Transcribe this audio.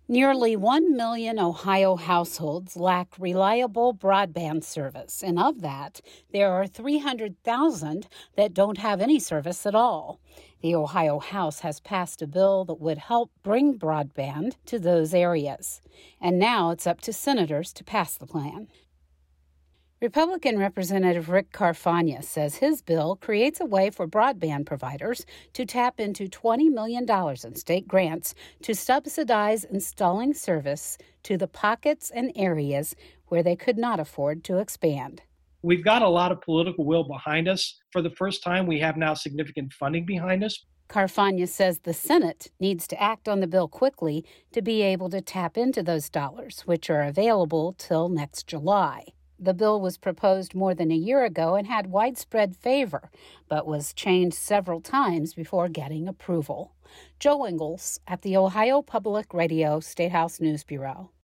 Nearly 1 million Ohio households lack reliable broadband service, and of that, there are 300,000 that don't have any service at all. The Ohio House has passed a bill that would help bring broadband to those areas, and now it's up to senators to pass the plan. Republican Representative Rick Carfagna says his bill creates a way for broadband providers to tap into $20 million in state grants to subsidize installing service to the pockets and areas where they could not afford to expand. We've got a lot of political will behind us. For the first time, we have now significant funding behind us. Carfagna says the Senate needs to act on the bill quickly to be able to tap into those dollars, which are available till next July. The bill was proposed more than a year ago and had widespread favor, but was changed several times before getting approval. Joe Ingles at the Ohio Public Radio Statehouse News Bureau.